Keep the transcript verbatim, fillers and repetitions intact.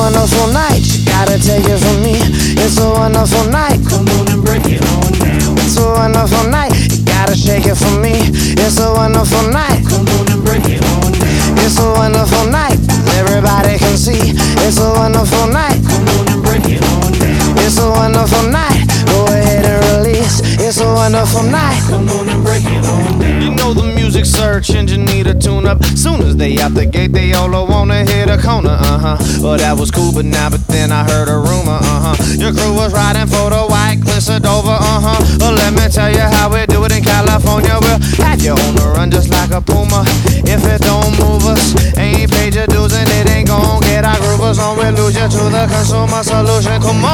wonderful night, you gotta take it from me. It's a wonderful night, Come on and break it on down. it's a wonderful night, you gotta shake it for me. It's a wonderful night, Come on and break it on down. it's a wonderful night, everybody can see. It's a wonderful night, Come on and break it on down. it's a wonderful night, go ahead and release. It's a wonderful night. Come on and break it on down. You know the music search engine need a tune-up. Soon as they out the gate, they all wanna hit a corner, uh-huh. Well, that was cool, but now, but then I heard a rumor, uh-huh. Your crew was riding for the white cliffs of Dover, uh-huh. Well, let me tell you how we do it in California. We'll have you on the run just like a puma. If it don't move us, ain't paid your dues and it ain't gon' get our groovers on. We lose you to the consumer solution, come on.